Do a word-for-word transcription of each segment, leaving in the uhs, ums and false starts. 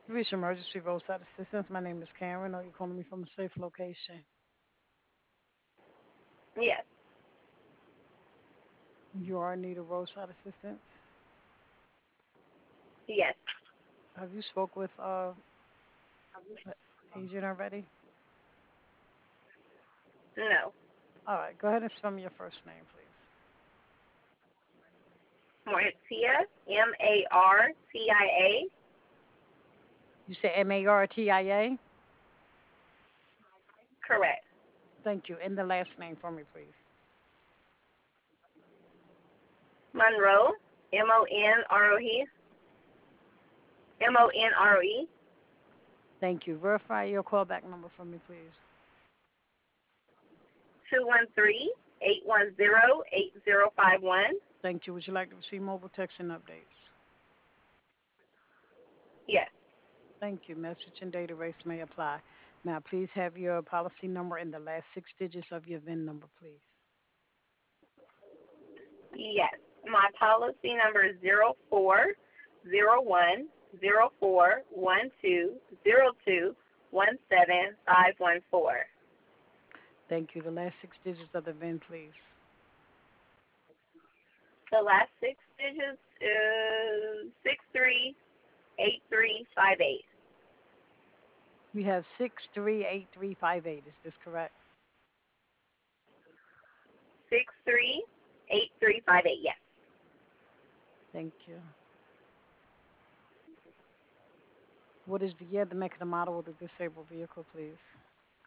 You reached emergency roadside assistance. My name is Karen. Are you calling me from a safe location? Yes, You are in need of roadside assistance. yes, Have you spoke with uh a agent already? no. All right, go ahead and spell me your first name, please. Martia, M A R T I A. You say M A R T I A. Correct. Thank you. And the last name for me, please. Monroe, M O N R O E, M O N R O E, Thank you. Verify your callback number for me, please. two one three, eight one zero, eight zero five one. Thank you. Would you like to receive mobile text and updates? Yes. Thank you. Message and data rates may apply. Now, please have your policy number and the last six digits of your V I N number, please. Yes. My policy number is zero four zero one zero four one two zero two one seven five one four. Thank you. The last six digits of the V I N, please. The last six digits is six three eight three five eight. We have six three eight three five eight. Is this correct? Six three eight three five eight. Yes. Thank you. What is the year, the make, and the model of the disabled vehicle, please?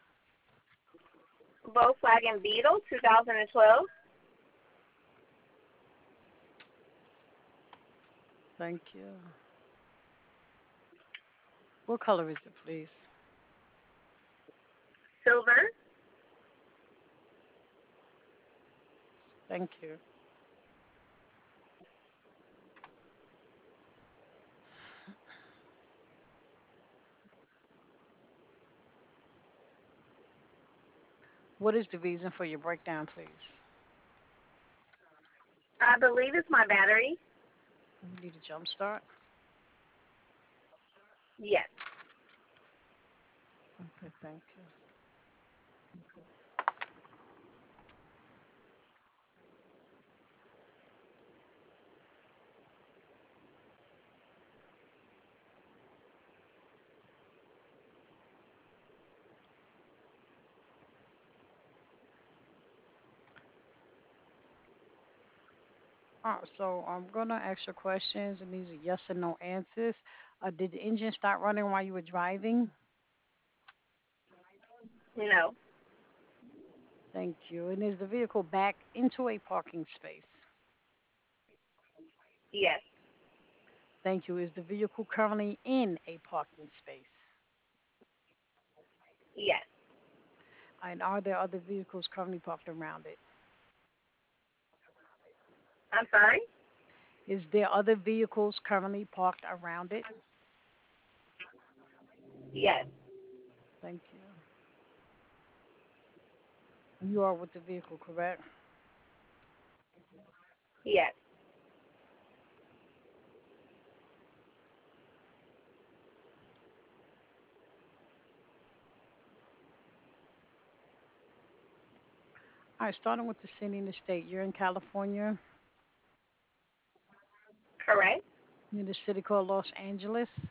Volkswagen Beetle two thousand twelve. Thank you. What color is it, please? Silver. Thank you. What is the reason for your breakdown, please? I believe it's my battery. You need a jump start? Yes. Okay, thank you. All right, so I'm gonna ask you questions, and these are yes and no answers. Uh, did the engine start running while you were driving? No. Thank you. And is the vehicle back into a parking space? Yes. Thank you. Is the vehicle currently in a parking space? Yes. And are there other vehicles currently parked around it? I'm sorry. Is there other vehicles currently parked around it? Yes. Thank you. You are with the vehicle, correct? Yes. All right, starting with the city and the state. You're in California. Correct. You're in the city called Los Angeles.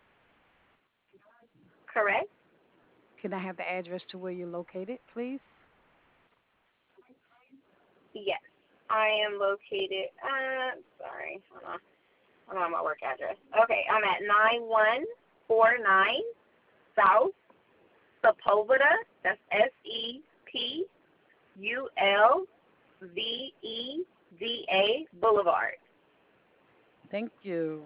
Correct. Can I have the address to where you're located, please? Yes. I am located. Uh, sorry. Hold on. I'm on my work address. Okay. I'm at nine one four nine South Sepulveda. That's S E P U L V E D A Boulevard. Thank you.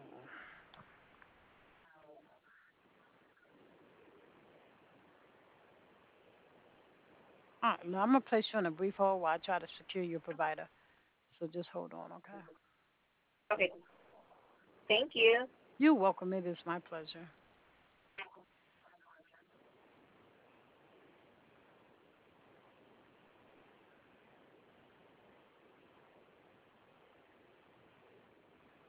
All right, now I'm gonna place you on a brief hold while I try to secure your provider. So just hold on, okay? Okay. Thank you. You're welcome. It is my pleasure.